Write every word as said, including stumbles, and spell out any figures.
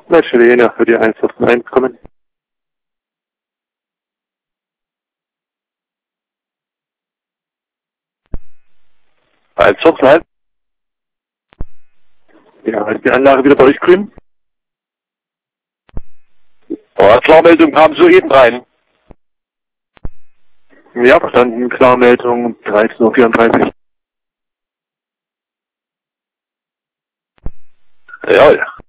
Italiener für die eins fünf eins kommen. eins fünf eins. Ja, ist die Anlage wieder bei euch grün? Oh, Klarmeldung kam soeben rein. Ja, verstanden. Klarmeldung dreizehn Uhr vierunddreißig. Ja, ja.